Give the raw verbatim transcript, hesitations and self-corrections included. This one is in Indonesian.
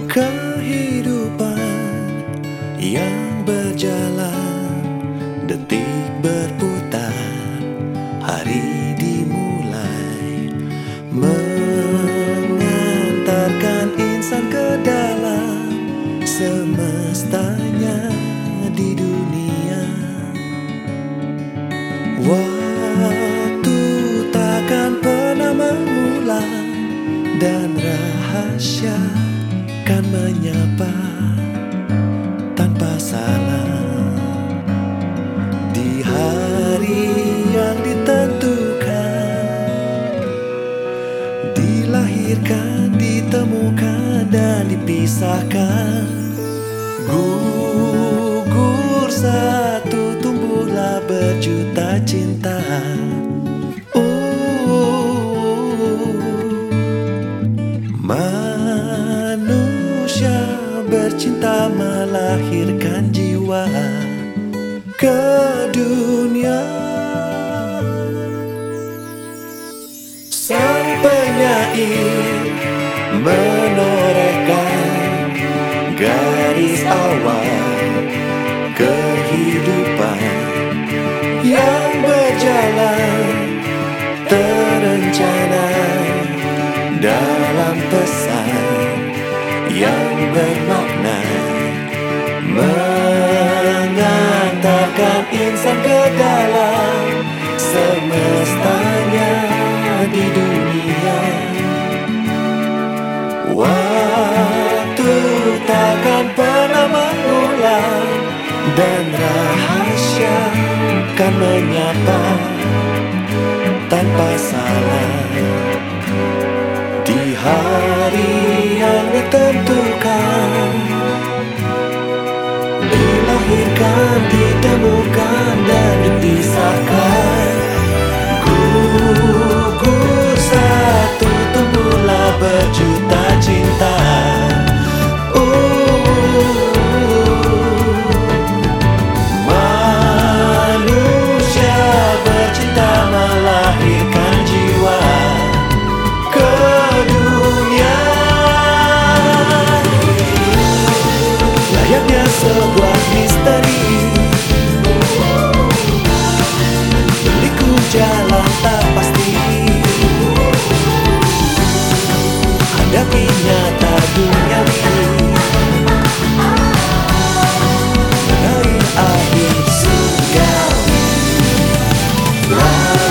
Kehidupan yang berjalan, detik berputar, hari dimulai, mengantarkan insan ke dalam semestanya di dunia. Waktu takkan pernah mengulang, dan rahasia kan menyapa tanpa salah. Di hari yang ditentukan, dilahirkan, ditemukan, dan dipisahkan. Gugur satu, tumbuhlah berjuta cinta. Manusia bercinta melahirkan jiwa ke dunia. Sang penyair menorehkan garis awal kehidupan yang berjalan terencana dalam pesan yang bermakna, mengantarkan insan ke dalam semestanya di dunia. Waktu takkan pernah mengulang, dan rahasia kan menyapa tanpa salah. Di hari yang ditentukan, dilahirkan, ditemukan, dan dipisahkan. Gugur satu, tumbuhlah berjuta cinta. Manusia bercinta melahirkan jiwa ke dunia. Layaknya sebuah misteri, berliku jalan tak pasti, hadapinya tak duniawi, meraih akhir surgawi.